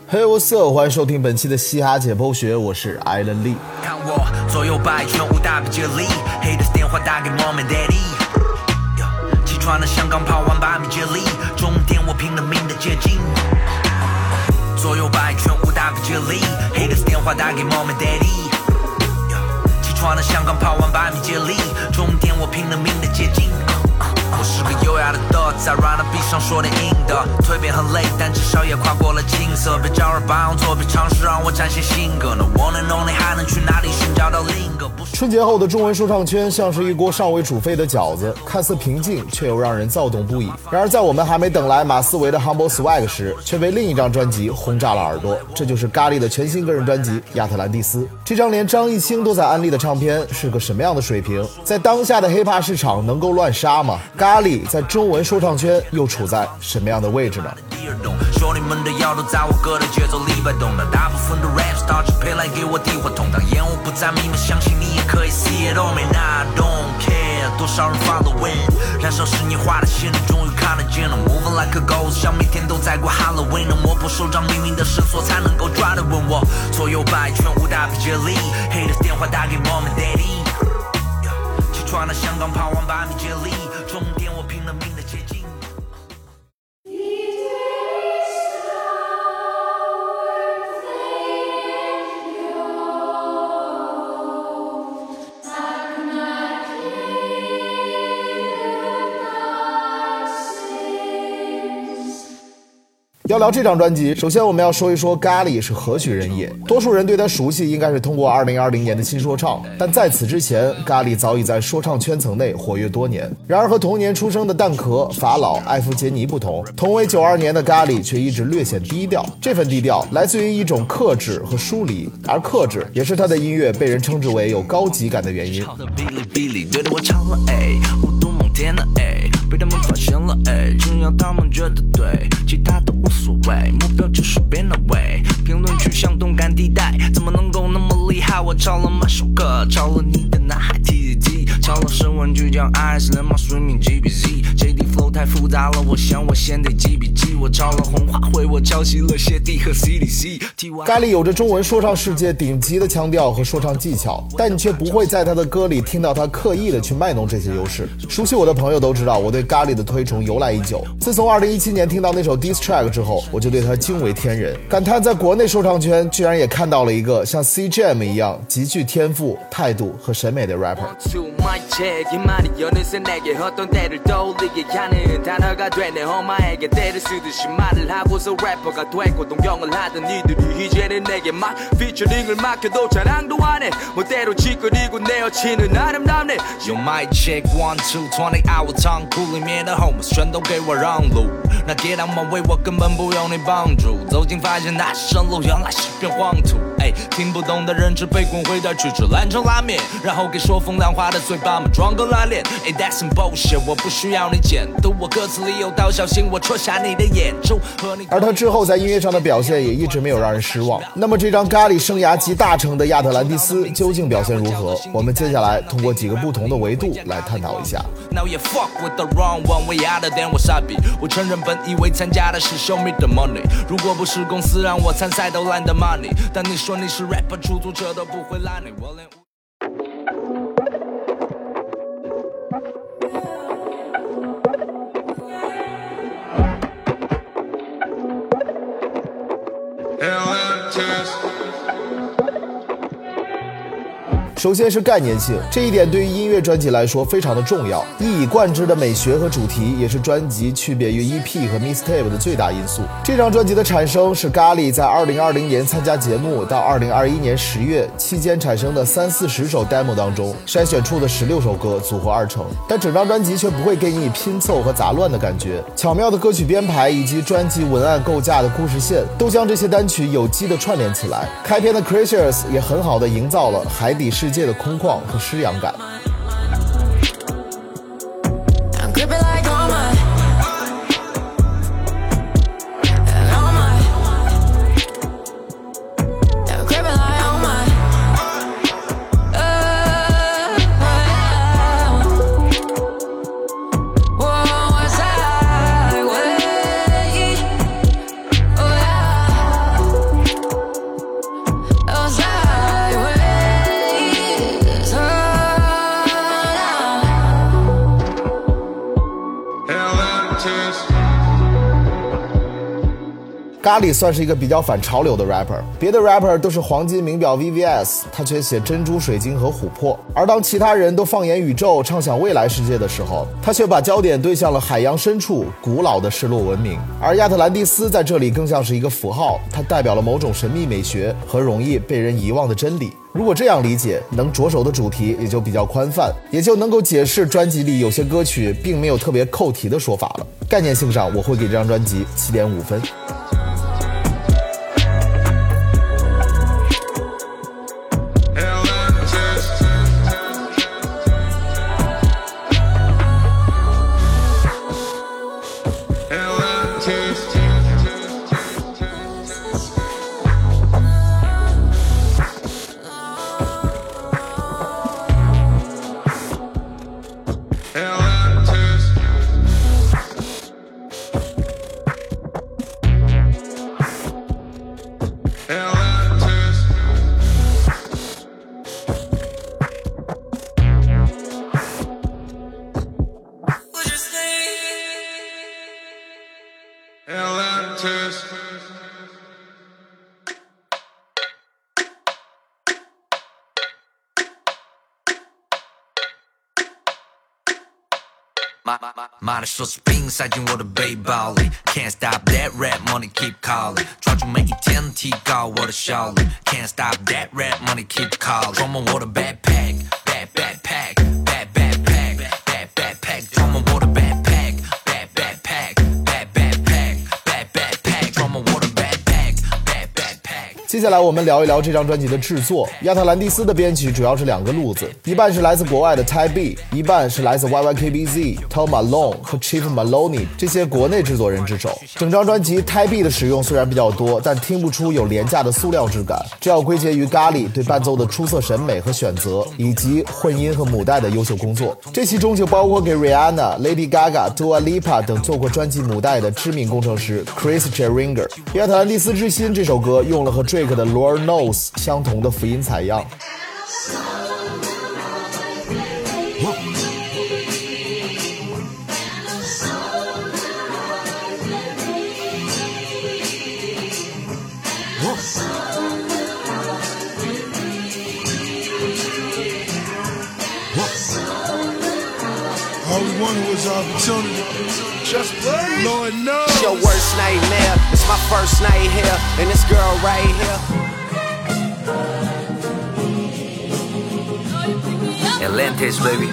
Hey what's up， 欢迎收听本期的嘻哈解剖学，我是艾伦利。 看我左右摆全无大比接力，黑的电话打给 Mom and Daddy， 起床的香港跑完8米接力，终点我拼了命的接近。左右摆全无大比接力，黑的电话打给 Mom and Daddy， 起床的香港跑完8米接力，终点我拼了命的接近。我是个优雅的 dog， 在 R&B 上说点硬的，蜕变很累，但至少也跨过了青涩。别照着榜样做，别尝试让我展现性格。No one and only， 还能去哪里寻找到另一个？ 春节后的中文说唱圈像是一锅尚未煮沸的饺子，看似平静，却又让人躁动不已。然而，在我们还没等来马思唯的 Humble Swag 时，却被另一张专辑轰炸了耳朵。这就是咖喱的全新个人专辑《亚特兰蒂斯》。这张连张艺兴都在安利的唱片是个什么样的水平？在当下的 hiphop 市场能够乱杀吗？咖喱在中文说唱圈又处在什么样的位置呢？ 兄弟们的腰都在我歌的节奏里摆动的，大部分的 rap star 只配来给我递话筒，当烟雾不再弥漫，相信你也可以 see it all man I don't care， 多少人 follow in， 燃烧是你画的线，终于看得见了 moving like a ghost， 像每天都在过 Halloween， 摸不手掌命运的绳索才能够抓得稳我，左右摆全无大比接力，黑的电话打给 Mom and Daddy， 起床的香港跑完8米接力，终点我拼了命的接近。 要聊这张专辑，首先我们要说一说咖喱是何许人也。多数人对他熟悉应该是通过2020年的新说唱，但在此之前，咖喱早已在说唱圈层内活跃多年。然而和同年出生的蛋壳、法老、艾弗杰尼不同，同为92年的咖喱却一直略显低调。这份低调来自于一种克制和疏离，而克制也是他的音乐被人称之为有高级感的原因。 对着我唱了无度梦天了被他们发现了只要他们觉得对，其他都无所谓，目标就是变了位。评论区像动感地带，怎么能够那么厉害？我抄了满首歌，抄了你的男孩 TDT， 抄了声纹巨匠 IS 人马睡眠 GBZ JD flow 太复杂了，我想我先得记笔记。我抄了红花会，我抄袭了谢帝和 CDC。 咖喱有着中文说唱世界顶级的腔调和说唱技巧，但你却不会在他的歌里听到他刻意的去卖弄这些优势。熟悉我的朋友都知道，我对咖喱的推崇由来已久。自从2017年听到那首 Diss Track 之后，我就对他惊为天人，感叹在国内说唱圈居然也看到了一个像 CJM 一样极具天赋、态度和审美的 rapper。 用 mic check 1 2 20 hour 仓库里面的 homies 全都给我让路，那 get out my way 我根本不用你帮助，走近发现那是生路，原来是片黄土。听不懂的人只被滚回家去吃兰州拉面，然后给说风凉话的嘴巴们装个拉链。That's some bullshit， 我不需要你监督，我歌词里有道小心，我戳瞎你的眼珠。 而他之后在音乐上的表现也一直没有让人失望。那么这张咖喱生涯集大成的亚特兰蒂斯究竟表现如何？我们接下来通过几个不同的维度来探讨一下。 Now you fuck with the wrong one， way out of than wasabi。我承认本以为参加的是 show me the money， 如果不是公司让我参赛都懒得 money， 但你说你是 rapper， 出租车都不会拦你，我连。 首先是概念性，这一点对于音乐专辑来说非常的重要。一以贯之的美学和主题也是专辑区别于 EP 和 mixtape 的最大因素。这张专辑的产生是咖喱在2020年参加节目到2021年10月期间产生的30-40首 demo 当中筛选出的16首歌组合而成，但整张专辑却不会给你拼凑和杂乱的感觉。巧妙的歌曲编排以及专辑文案构架的故事线都将这些单曲有机的串联起来。开篇的 Creatures 也很好的营造了海底世界的空旷和诗阳感。 咖喱算是一个比较反潮流的 rapper， 别的 rapper 都是黄金名表 VVS， 他却写珍珠、水晶和琥珀。而当其他人都放眼宇宙、畅想未来世界的时候，他却把焦点对向了海洋深处古老的失落文明。而亚特兰蒂斯在这里更像是一个符号，它代表了某种神秘美学和容易被人遗忘的真理。如果这样理解，能着手的主题也就比较宽泛，也就能够解释专辑里有些歌曲并没有特别扣题的说法了。概念性上，我会给这张专辑7.5分。 妈的说 spring 塞进我的背包里 Can't stop that rap money keep calling 抓住每一天提高我的效率 Can't stop that rap money keep calling 装满我的 backpack bad backpack bad backpack bad backpack 装满我的 backpack bad backpack bad backpack bad backpack 装满我的 backpack bad backpack。 接下来我们聊一聊这张专辑的制作。亚特兰蒂斯的编曲主要是两个路子，一半是来自国外的 Ty B， 一半是来自 YYKBZ、Tom Malone 和 Chief Maloney 这些国内制作人之手。整张专辑 Ty B 的使用虽然比较多，但听不出有廉价的塑料质感，这要归结于咖喱对伴奏的出色审美和选择，以及混音和母带的优秀工作。这其中就包括给 Rihanna、Lady Gaga、Dua Lipa 等做过专辑母带的知名工程师 Chris Gehringer。亚特兰蒂斯之心这首歌用了和 Drake 的 Lord Knows 相同的辅音采样。 All we wanted was opportunity. Just play. Lord knows. It's your worst nightmare. It's my first night here, and this girl right here. Atlantis, baby.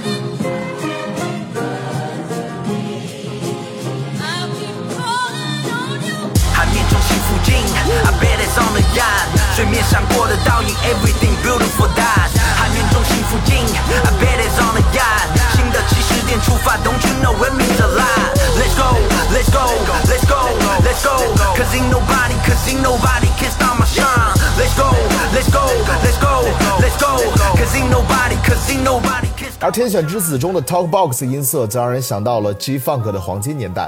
海面中心附近 I bet it's on the yacht 水面上过的倒影 Everything beautiful that 海面中心附近 I bet it's on the yacht 新的起始点出发 Don't you know it means a lot Let's go, let's go, let's go, let's go Cause ain't nobody can stop my shine Let's go, let's go, let's go, let's go Cause ain't nobody can stop 而天选之子中的 Talkbox 音色则让人想到了 G-Funk 的黄金年代。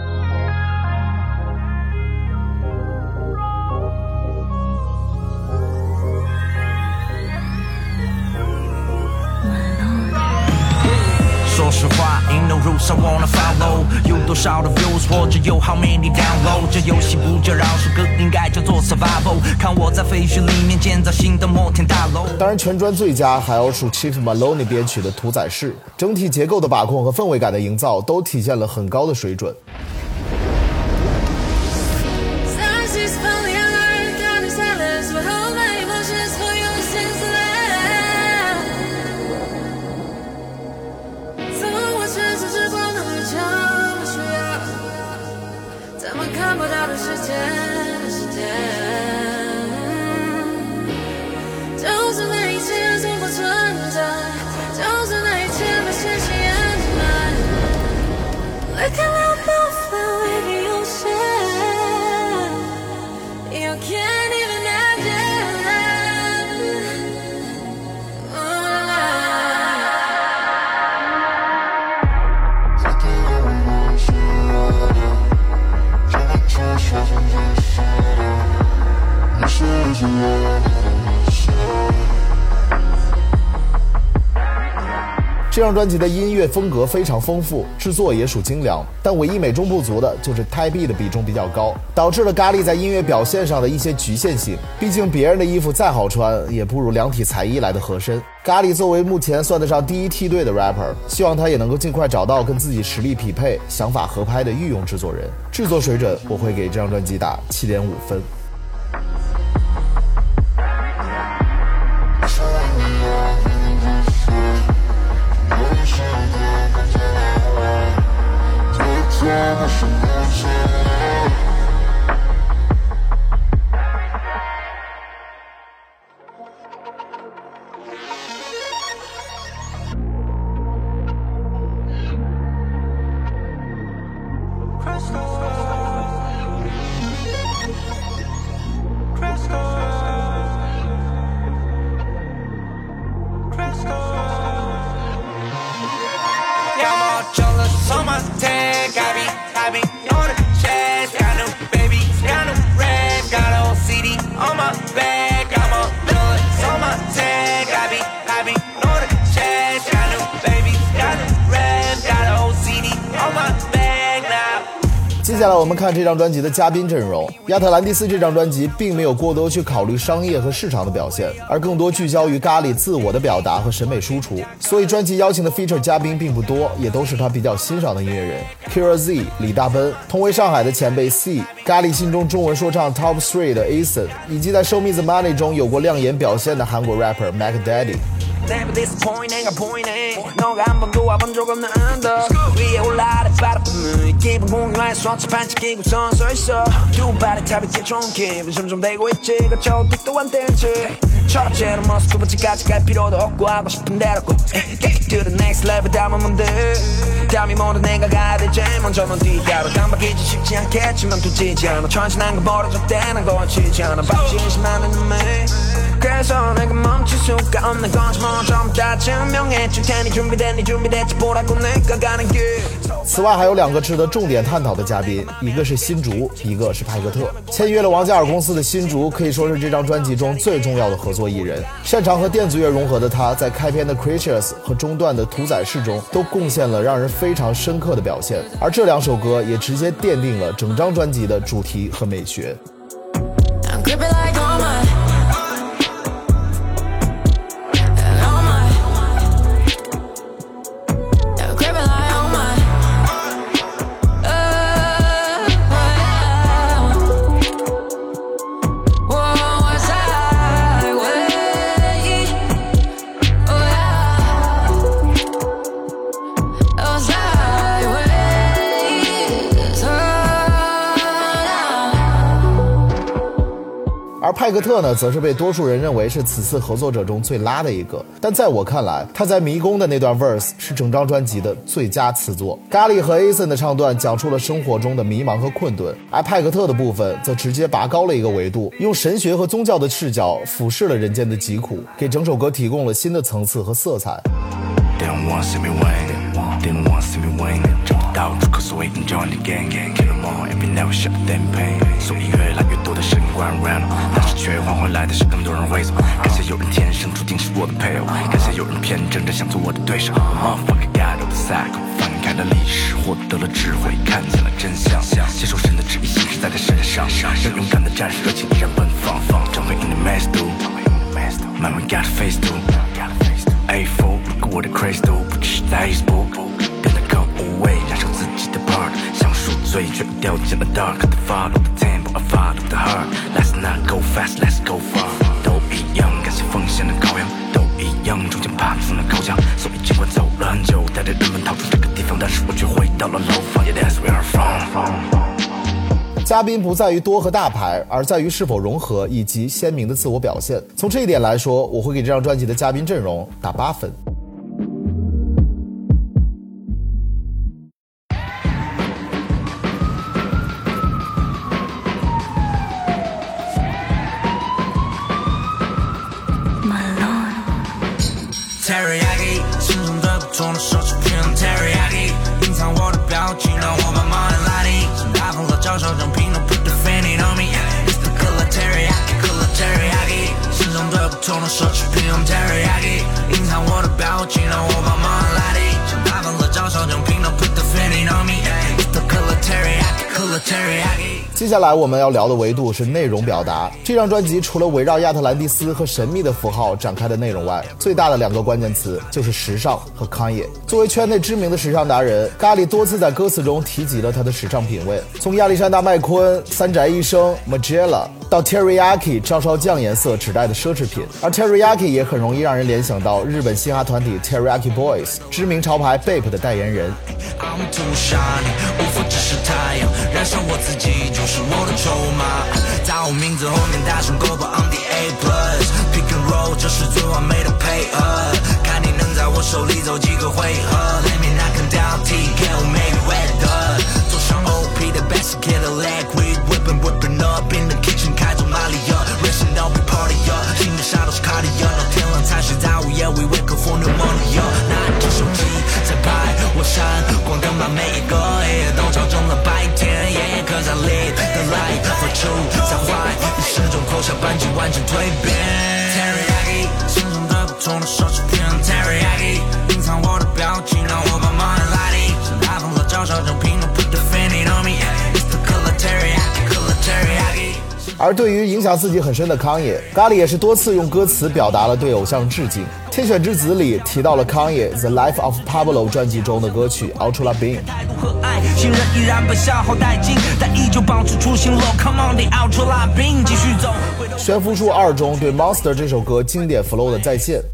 说实话 ain't no rules I wanna follow 有多少的 views 或者有 how many download 这游戏不叫饶舌歌应该叫做 survival 看我在废墟里面建造新的摩天大楼。 当然全专最佳还要数 Chief Maloney 编曲的屠宰室，整体结构的把控和氛围感的营造都体现了很高的水准。 看不到的世界，就是那一切从不存在，就是那一切被现实掩埋。Look at how beautiful baby you shine, you can't even imagine. 这张专辑的音乐风格非常丰富，制作也属精良，但唯一美中不足的就是胎壁的比重比较高，导致了咖喱在音乐表现上的一些局限性。毕竟别人的衣服再好穿，也不如量体裁衣来的合身。咖喱作为目前算得上第一梯队的 rapper， 希望他也能够尽快找到跟自己实力匹配、想法合拍的御用制作人。制作水准，我会给这张专辑打7.5分。 接下来我们看这张专辑的嘉宾阵容。亚特兰蒂斯这张专辑并没有过多去考虑商业和市场的表现，而更多聚焦于咖喱自我的表达和审美输出，所以专辑邀请的 feature 嘉宾并不多，也都是他比较欣赏的音乐人。Kira Z、李大奔，同为上海的前辈 C， 咖喱心中中文说唱 Top 3的 Ason， 以及在 Show Me the Money 中有过亮眼表现的韩国 rapper Mac Daddy。Never disappointing, appointing. 너가 한 번도 와본 적 없는 언덕 위에 올라를 바라보는 기분 공유할 수 없이 반짝이고선 서있어 두 발에 타비게 좋은 기분 점점 되고 있지 그저 틱도 안 되지 첫째로 모습 두 번째까지 갈 필요도 없고 하고 싶은 대로 꼭 Get to the next level 담으면 돼 담이 모두 내가 가야 되지 먼저는 뒤가로 깜빡이지 쉽지 않겠지만 두지지 않아 천진한 건 벌어졌대 난 거치지 않아 박진심하는 눈매 그래서 내가 멈출 수가 없는 건지 좀 다 증명해줄 테니 준비됐니 준비됐지 보라고 내가 가는 길。 此外还有2个值得重点探讨的嘉宾，一个是新竹，一个是派克特。签约了王嘉尔公司的新竹可以说是这张专辑中最重要的合作艺人，擅长和电子乐融合的他，在开篇的 Creatures 和中段的屠宰式中都贡献了让人非常深刻的表现，而这2首歌也直接奠定了整张专辑的主题和美学。而派克特呢，则是被多数人认为是此次合作者中最拉的一个，但在我看来，他在迷宫的那段 verse 是整张专辑的最佳词作。咖喱和 Ason 的唱段讲述了生活中的迷茫和困顿，而派克特的部分则直接拔高了一个维度，用神学和宗教的视角俯视了人间的疾苦，给整首歌提供了新的层次和色彩。 They don't want to see me win, they don't want to see me win 找不到出口，所以 enjoy the game Kill them all, if you never shut them pain 所以越来越多的声音关然，但是却换回来的是更多人会走。感谢有人天生注定是我的配偶，感谢有人偏正着想做我的对手。Motherfucker got the cycle， 翻开了历史，获得了智慧，看见了真相，接受神的旨意，行驶在他身上，让勇敢的战士热情依然奔放。成为 in the mass do， 慢慢 got face do。A4 如果我的 crazy 都不只是在 Facebook 变得更无畏，燃烧自己的 part 像宿醉却掉进了 dark 的 follow the tempo I follow the heart Let's not go fast let's go far 都一样感谢奉献的羔羊都一样终将爬出那高墙所以尽管走了很久带着人们逃出这个地方但是我却回到了楼房 Yeah that's where I'm from 嘉宾不在于多和大牌，而在于是否融合以及鲜明的自我表现。从这一点来说，我会给这张专辑的嘉宾阵容打8分。 Teriyaki 心中的不同的手指偏 Teriyaki 隐藏我的表情让我把马上拉低像大风和教授正评论 Put the fanny on me It's the color Teriyaki 心中的不同的手指偏 Teriyaki 隐藏我的表情让我把马上拉低 defending on me. It's the color teriyaki, color teriyaki. 接下来我们要聊的维度是内容表达。这张专辑除了围绕亚特兰蒂斯和神秘的符号展开的内容外，最大的2个关键词就是时尚和 Kanye。作为圈内知名的时尚达人，咖喱多次在歌词中提及了他的时尚品味，从亚历山大麦昆、三宅一生、Margiela 到 Teriyaki 照烧酱颜色指代的奢侈品，而 Teriyaki 也很容易让人联想到日本嘻哈团体 Teriyaki Boys 知名潮牌 Bape 的代言人。 I'm too shiny， 无法只是太阳，燃烧我自己就是我的筹码。在我名字后面打上勾把 I'm the A plus Pick and roll， 这是最完美的配合。看你能在我手里走几个回合。Let me knock him down，TK 我 Mayweather， 走上 OP 的 best kid a leg with whipping up in the kitchen， 开走马里亚 ，racing down we party up， 新的沙都是卡地亚，到天亮才是在午夜 ，we wake up for pneumonia。拿着手机在拍我闪光灯，把每一个夜都照成了白天。Yeah， cause I live the life for true， 在怀疑始终扣下扳机，完成蜕变。Teriyaki， 心中的不同的奢侈品 Teriyaki， 隐藏我的表情，让我把马尔拉蒂，是大风和照烧正品都 put the defending on me。It's the color teriyaki， color teriyaki。 而对于影响自己很深的康也，咖喱也是多次用歌词表达了对偶像致敬。天选之子里提到了康也 The Life of Pablo 专辑中的歌曲 Ultra Beam。 新人依然被消耗殆尽，但依旧保持初心。Come on the Ultra Beam， 继续走。 悬浮术2中对 Monster 这首歌经典 flow 的再现。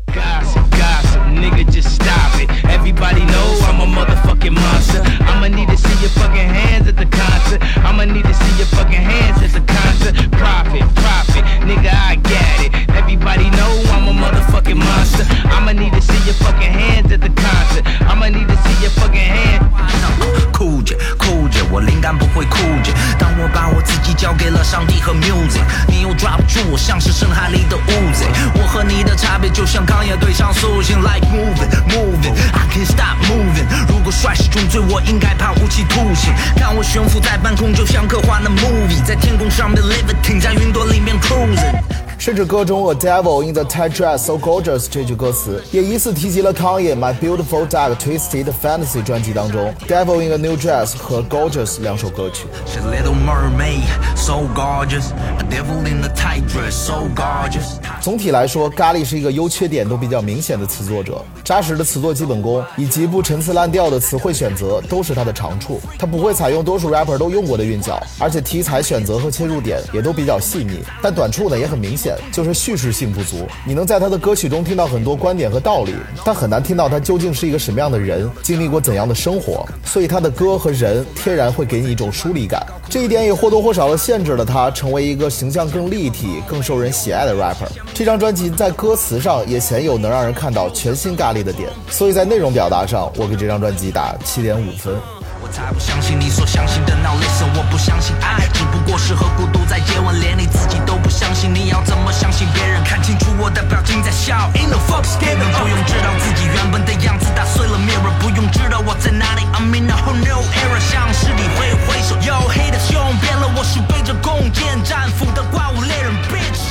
Nigga, just stop it. Everybody know I'm a motherfucking monster. I'ma need to see your fucking hands at the concert. I'ma need to see your fucking hands at the concert. Profit, nigga, I get it. Everybody know I'm a motherfucking monster. I'ma need to see your fucking hands at the concert. I'ma need to see your fucking hands. 酷姐，我灵感不会枯竭。当我把我自己交给了上帝和 music， 你又抓不住我，像是深海里的乌贼。我和你的差别就像康也对上塑形 ，like moving， I can't stop moving。如果帅是重罪，我应该判无期徒刑。看我悬浮在半空，就像科幻的 movie， 在天空上面 levitating， 在云朵里面 cruising。 甚至歌中 A Devil in the Tight Dress So Gorgeous 这句歌词也疑似提及了康也 My Beautiful Dark Twisted Fantasy 专辑当中 Devil in a New Dress 和 Gorgeous 2首歌曲。 She's a little mermaid, so gorgeous. A devil in a tight dress, so gorgeous. 总体来说，咖喱是一个优缺点都比较明显的词作者，扎实的词作基本功以及不陈词滥调的词汇选择都是他的长处。他不会采用多数 rapper 都用过的韵脚，而且题材选择和切入点也都比较细腻。但短处呢也很明显，就是叙事性不足。你能在他的歌曲中听到很多观点和道理，但很难听到他究竟是一个什么样的人，经历过怎样的生活。所以他的歌和人天然会给你一种疏离感，这一点也或多或少地限制了他成为一个形象更立体、更受人喜爱的 rapper。这张专辑在歌词上也鲜有能让人看到全新咖喱的点，所以在内容表达上，我给这张专辑打7.5分。 我才不相信你所相信的 Now listen， 我不相信爱只不过是和孤独在接吻，连你自己都不相信，你要怎么相信别人？看清楚我的表情在笑 Ain't no fucks given， 不用知道自己原本的样子打碎了 mirror， 不用知道我在哪里 I'm in a whole new era， 像是你挥手 Yo haters 用变了，我是背着弓箭战斧的怪物猎人 bitch。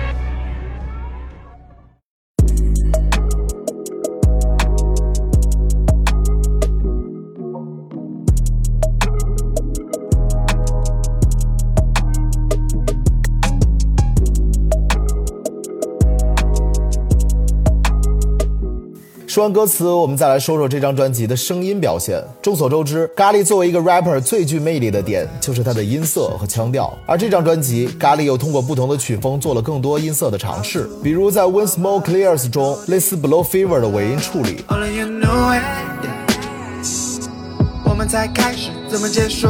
说完歌词，我们再来说说这张专辑的声音表现。众所周知，咖喱作为一个 rapper 最具魅力的点就是他的音色和腔调，而这张专辑咖喱又通过不同的曲风做了更多音色的尝试，比如在 When Smoke Clears 中类似 Blow Fever 的尾音处理。 我们才开始怎么结束？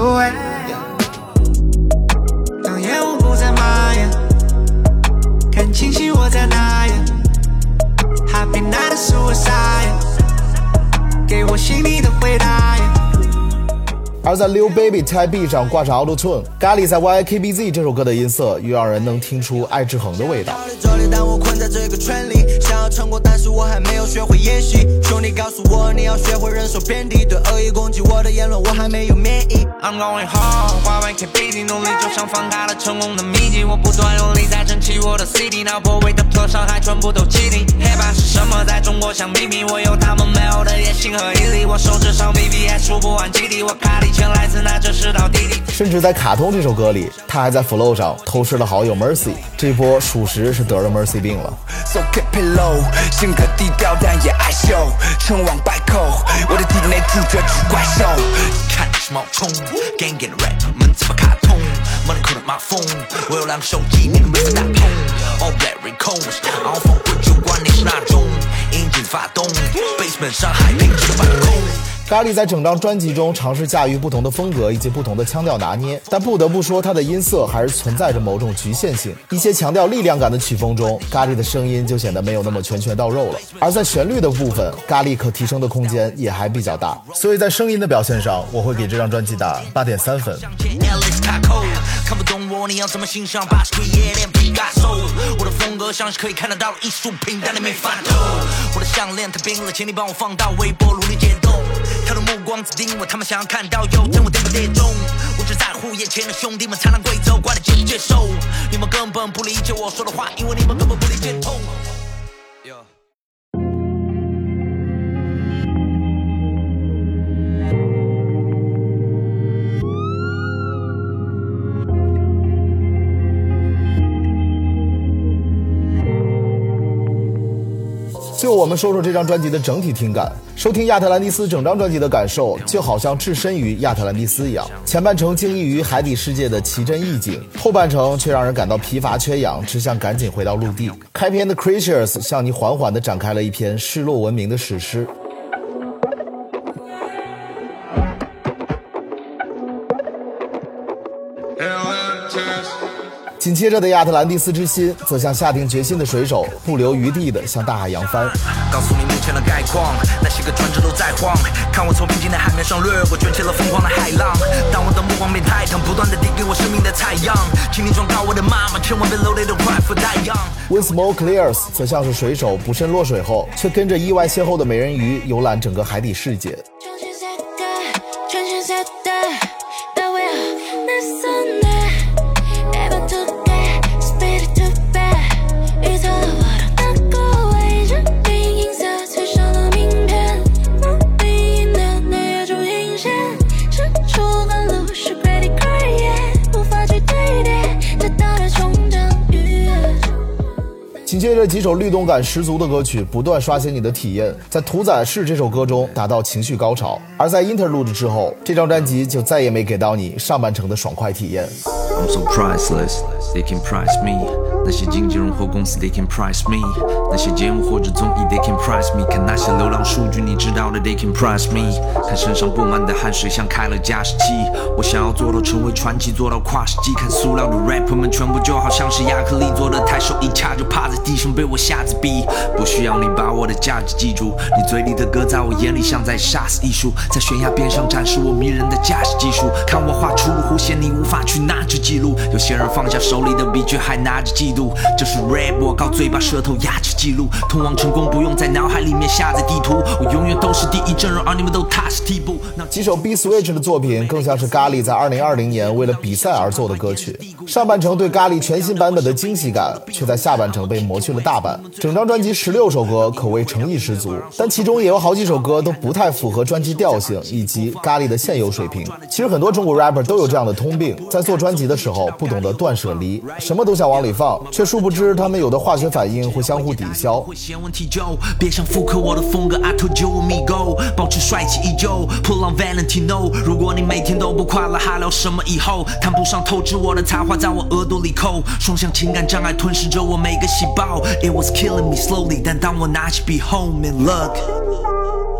当烟雾不再蔓延，看清晰我在哪呀？ Happy night suicide， 给我心里的回答。 而在 Lil Baby Type B 上挂上 Auto Tune， 咖喱在 YKBZ 这首歌的音色又让人能听出爱制衡的味道。 但我困在这个圈里，想要成功，但是我还没有学会演戏。兄弟告诉我，你要学会忍受贬低，对恶意攻击我的言论，我还没有免疫。 I'm going hard， 花 YKBZ 努力就像放大了成功的秘籍，我不断用力在撑起我的 CD， 脑波为的特伤害全部都击定。Hip-hop 是什么，在中国像秘密，我有他们没有的野心和毅力，我手指上 BB 还数不完基地，我卡里钱来自那这世道弟弟。 甚至在卡通这首歌里，他还在 flow 上偷师了好友 Mercy， 这波属实是得了 Mercy 病了。 So keep it low， 性格低调但也爱秀，成王败寇，我的体内住着只怪兽。 看是冒充 ，gang gang rap， 们自把卡通 ，money 扣的马蜂，我有2个手机，你们没法打通。All black coats， 放不就管你是哪种，引擎发动 ，basement 上海平直的半空。 咖喱在整张专辑中尝试驾驭不同的风格以及不同的腔调拿捏，但不得不说他的音色还是存在着某种局限性。一些强调力量感的曲风中，咖喱的声音就显得没有那么拳拳到肉了。而在旋律的部分，咖喱可提升的空间也还比较大，所以在声音的表现上，我会给这张专辑打8.3分。 看不懂我，你要怎么欣赏80夜练皮卡丘？我的风格像是可以看得到的艺术品，但你没法透。我的项链太冰了，请你帮我放到微波炉里解冻。他的目光只盯我，他们想要看到有天我跌不跌中。我只在乎眼前的兄弟们，才能规则，管你接不接受。你们根本不理解我说的话，因为你们根本不理解痛。 最后我们说说这张专辑的整体听感。收听亚特兰蒂斯整张专辑的感受，就好像置身于亚特兰蒂斯一样。前半程惊异于海底世界的奇珍异景，后半程却让人感到疲乏缺氧，只想赶紧回到陆地。开篇的 Creatures 向你缓缓地展开了一篇失落文明的史诗。紧接着的亚特兰蒂斯之心，则像下定决心的水手，不留余地地向大海扬帆。 告诉你目前的概况，那些个船只都在晃，看我从平静的海面上掠过，卷起了疯狂的海浪。当我的目光变泰坦，不断地递给我生命的采样，请你转告我的妈妈，千万别流泪的 cry for that young。 When smoke clears 则像是水手不慎落水后，却跟着意外邂逅的美人鱼游览整个海底世界。紧接着几首律动感十足的歌曲不断刷新你的体验，在屠宰式这首歌中达到情绪高潮，而在 Interlude 之后，这张专辑就再也没给到你上半程的爽快体验。 I'm so priceless, they can price me， 那些经纪人或公司 they can price me， 那些节目或者综艺 they can price me， 看那些流量数据你知道的 they can price me， 看身上布满的汗水像开了加湿器，我想要做到成为传奇，做到跨世纪，看塑料的 rapper 们全部就好像是亚克力做的太手，一掐就趴在地上被我下子逼，不需要你把我的价值记住，你嘴里的歌在我眼里像在杀死艺术，在悬崖边上展示我迷人的驾驶技术，看我画出了弧线你无法去拿着记录，有些人放下手里的笔却还拿着嫉妒，这是 rap， 我靠嘴把舌头压着记录，通往成功不用在脑海里面下载地图，我永远都是第一阵容，而你们都踏实替补。 几首 B Switch 的作品更像是咖喱在2020年为了比赛而做的歌曲，上半程对咖喱全新版本的惊喜感，却在下半程被磨去了大半。整张专辑16首歌可谓诚意十足，但其中也有好几首歌都不太符合专辑调性以及咖喱的现有水平。其实很多中国 rapper 都有这样的通病，在做专辑的时候不懂得断舍离，什么都想往里放，却殊不知他们有的化学反应会相互抵消。 别想复刻我的风格 I told you amigo， 保持帅气依旧 Pull on Valentino， 如果你每天都不快乐还聊什么以后，谈不上透支我的才华在我额度里扣，双向情感障碍吞噬着我每个细胞， It was killing me slowly， 但当我拿起笔后面 look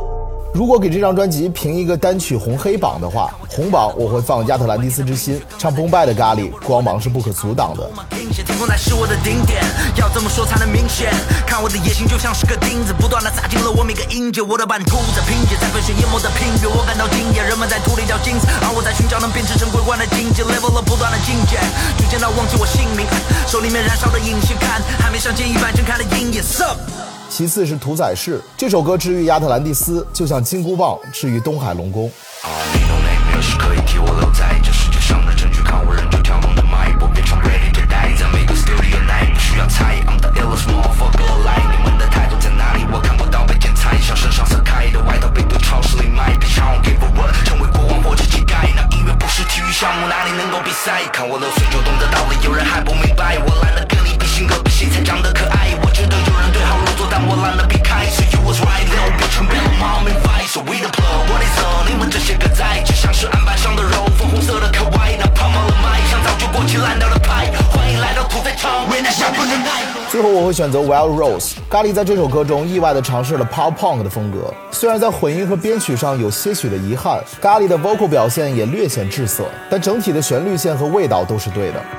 如果给这张专辑评一个单曲红黑榜的话，红榜我会放亚特兰蒂斯之心，唱崩败的咖喱，光芒是不可阻挡的。 天空乃是我的顶点，要怎么说才能明显？看我的野心就像是个钉子，不断地扎进了我每个音节，我的版图在拼接，在被水淹没的拼阅，我感到惊艳。人们在土里掉金子，而我在寻找能变成正规观的境界 ，level up 不断的进阶，逐渐到忘记我姓名，手里面燃烧的引擎看，还没上剑一半睁开了鹰眼 ，sup。 其次是屠宰式，这首歌治愈亚特兰蒂斯，就像金箍棒治愈东海龙宫。 没有事可以替我留在这世界上的证据，看我仍旧跳动的脉搏，变成 ready to die， 在每个 studio night 不需要猜 ，I'm the illest motherfucker alive。你们的态度在哪里？我看不到被剪裁，像身上撕开的外套被丢超市里卖，别向我 give a word， 成为国王或者乞丐。那音乐不是体育项目，哪里能够比赛？看我流水就懂得道理，有人还不明白，我懒得跟你比性格，比谁才长得可爱。我知道有人对号入座，但我懒得避开。So you was right， 让我变成 Bella Mom advice。So we the plug，what is up？ 你们这些个仔就像是案板上的肉，粉红色的可爱，那泡沫了麦，像早就过期烂掉的派。欢迎来到屠宰场，为那下不能耐。 最后我会选择 Wild Rose。咖喱在这首歌中意外地尝试了 Pop Punk 的风格，虽然在混音和编曲上有些许的遗憾，咖喱的 vocal 表现也略显滞涩，但整体的旋律线和味道都是对的。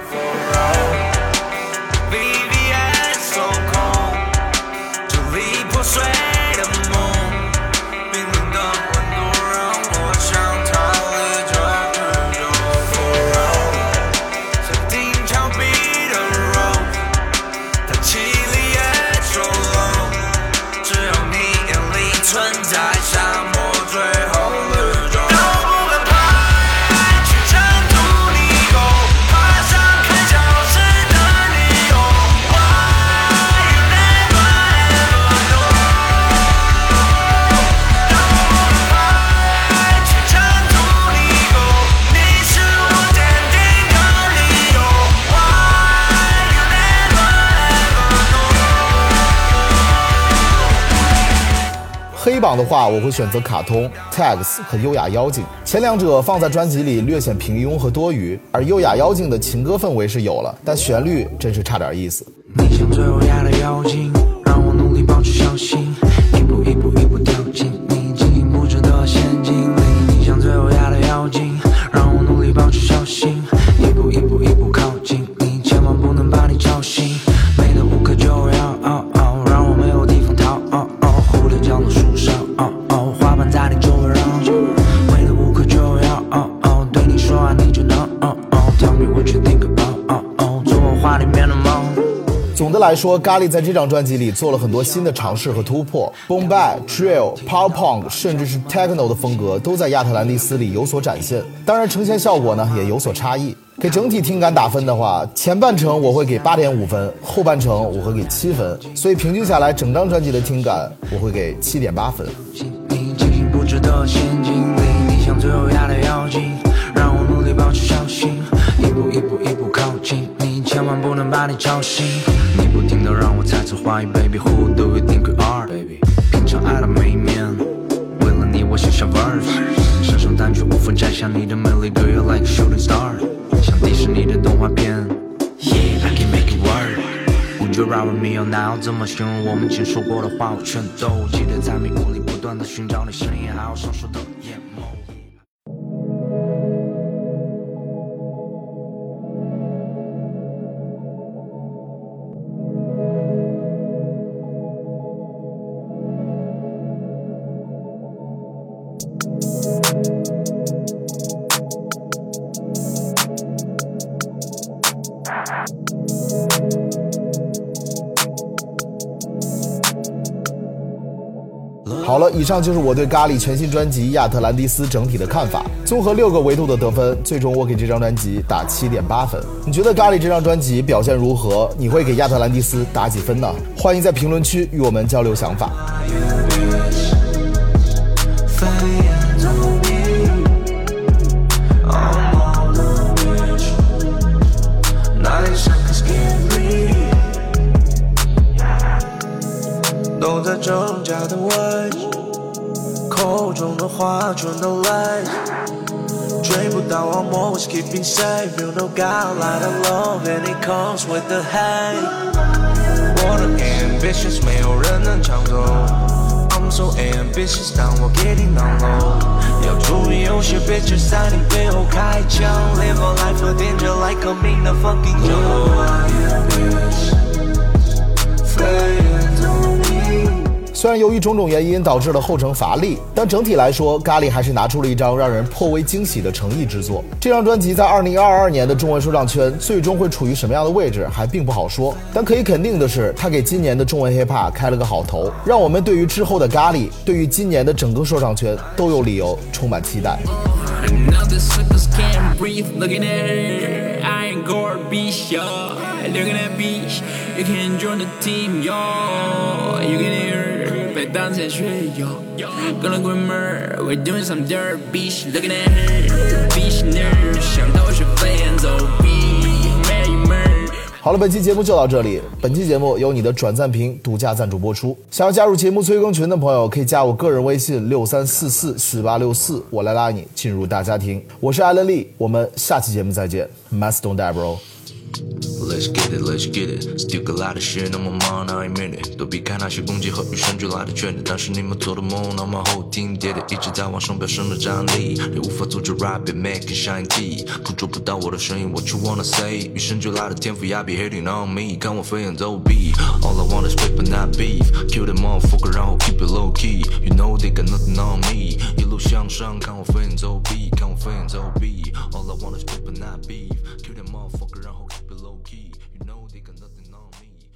黑榜的话，我会选择卡通、Tags 和优雅妖精。前两者放在专辑里略显平庸和多余，而优雅妖精的情歌氛围是有了，但旋律真是差点意思。 你像最优雅的妖精，让我努力保持小心，一步一步一步掉进你经营不知的陷阱里。你像最优雅的妖精，让我努力保持小心，一步一步一步靠近你，千万不能把你吵醒。美的无可救药，让我没有地方逃。蝴蝶降落树上，花瓣在你周围绕，美的无可救药。对你说爱你就能。Tell me what you think about， 做我画里面的猫。 总的来说，咖喱在这张专辑里做了很多新的尝试和突破 ，Boom Bap、Drill、Pop Punk， 甚至是 Techno 的风格都在亚特兰蒂斯里有所展现。当然，呈现效果呢也有所差异。给整体听感打分的话，前半程我会给 8.5 分，后半程我会给7分，所以平均下来，整张专辑的听感我会给7.8分。 你经营不知的陷阱里，你像最优雅的妖精，让我努力保持小心，一步一步一步靠近你，千万不能把你吵醒。你不停地让我再次怀疑 ，Baby Who do you think you are？ Baby， 品尝爱的每一面，为了你我写下 verse， 身上单曲无法摘下你的美丽 ，Girl you like a shooting star， 像迪士尼的动画片 ，Yeah I can make it work。Would you ride with me or now？ 怎么形容我们经说过的话，我全都记得，在迷雾里不断地寻找你身影，还有闪烁的眼眸。 好了，以上就是我对咖喱全新专辑《亚特兰蒂斯》整体的看法。综合6个维度的得分，最终我给这张专辑打7.8分。你觉得咖喱这张专辑表现如何？你会给亚特兰蒂斯打几分呢？欢迎在评论区与我们交流想法。 都在挣扎的位置，口中的话全都 lies， 追不到网膜 was keeping safe， You know God like the love and it comes with the hate。 我的 ambitions 没有人能抢走， I'm I'm so ambitious， 但我给你down low。要注意有些 bitches 在你背后开枪 ，Live a life a danger like a mean the fucking jungle。 虽然由于种种原因导致了后程乏力，但整体来说，咖喱还是拿出了一张让人颇为惊喜的诚意之作。这张专辑在2022年的中文说唱圈最终会处于什么样的位置，还并不好说。但可以肯定的是，它给今年的中文 hiphop 开了个好头，让我们对于之后的咖喱，对于今年的整个说唱圈都有理由充满期待。 被当成学友，跟了 Grimmer，we're doing some dirt bitch looking at her bitch nerd， 想到学飞檐走壁，没门。 好了，本期节目就到这里。本期节目由你的转赞评独家赞助播出。想要加入节目催更群的朋友，可以加我个人微信63444864，我来拉你进入大家庭。我是艾伦利，我们下期节目再见。Mass don't die bro。Let's get it Still got a lot of shit on my mind, I admit it 躲避开那些攻击和与生俱来的眷恋但是你们做的梦那么后听跌的一直在往上飙升的战力也无法阻止 rap it make it shine tea 捕捉不到我的声音 What you wanna say 与生俱来的天赋 yeah be hating on me 看我飞檐走壁 All I want is paper not beef Kill them motherfucker 然后 keep it low key You know they got nothing on me 一路向上看我飞檐走壁看我飞檐走壁 All I want is paper not beef Kill them motherfucker 然后 keep it low key You know they got nothing on me